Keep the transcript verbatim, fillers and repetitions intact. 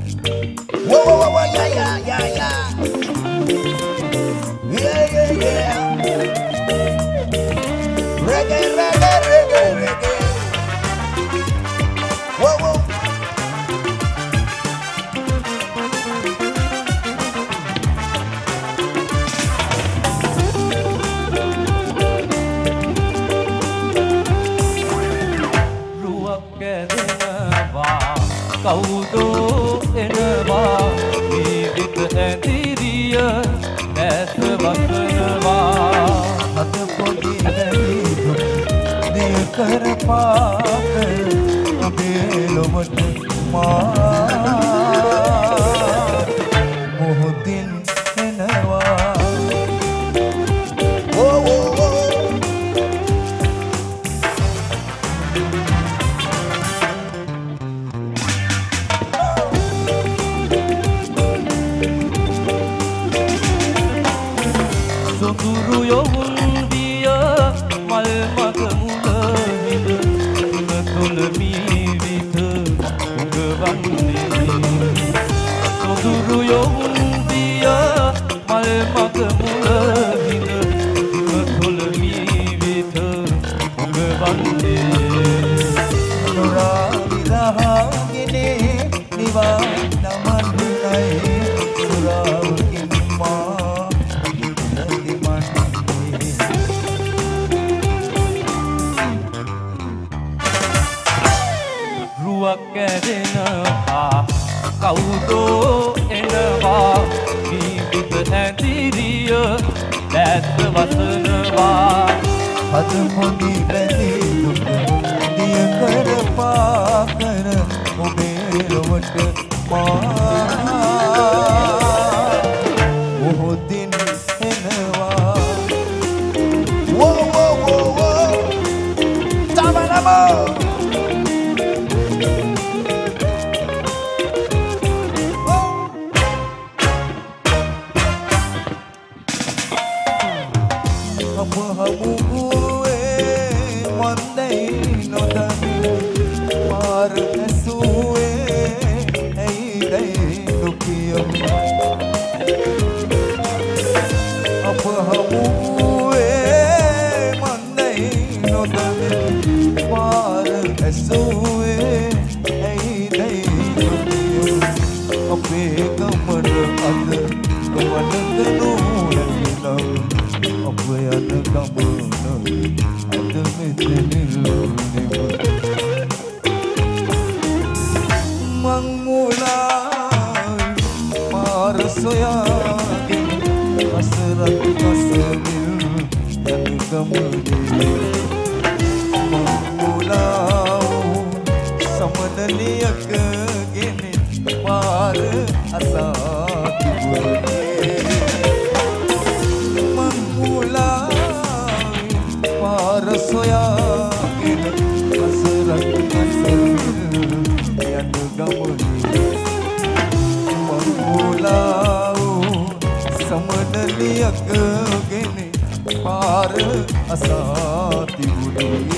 Whoa, whoa, whoa, whoa, yeah, yeah, yeah, yeah. Yeah, yeah, yeah. Reggae, reggae, reggae, reggae. Whoa, whoa. කවුදෝ එනවා ජීවිත ඇතිරිය දැස වසනවා අත පොඩි නැතිදු දිය කරපාක ඔබේ ලොවට මා මොහොතින් එනවා Oh, oh, oh. සොඳුරු යොවුන් දිය මල් මග මුල හිඳ හිම තුළ මීවිත උගවන්නේ සොඳුරු යොවුන් දිය මල් මග මුල හිඳ හිම තුළ මීවිත උගවන්නේ නුරාවිරහාගෙන නිවා නමන්නයි සුරාවකින් මා රුවක් ඇදෙනවා කවුදෝ එනවා ජීවිත ඇතිරිය දැස වසනවා අද පොඩි බැඳි දිය කරපාකර ඔබේ ලොවට මා මොහොතින් එනවා Whoa, whoa, whoa, whoa. Tabanamo. අප හමුවේ මන්දයි නොදනි මාර ඇසුවේ ඇයිදයි නොකියමි අප හමුවේ මන්දයි නොදනි මාර ඇසුවේ ඇයිදයි නොකියමි අපේ ගමන අද ගමනක නූලම් අප යන ගමන අද මෙතනින් නෙව මං මුලායි මාර සොයාගෙන අසරත් අසවිල් යන ගමනේ මං මුලාව් සමනලියක ගෙන මාර අසා තිබුණේ සොයාගෙන අසරත් අසවිල් යන ගමනේ මංගුලාව් සමනලියක ගෙන පාර අසා තිබුණේ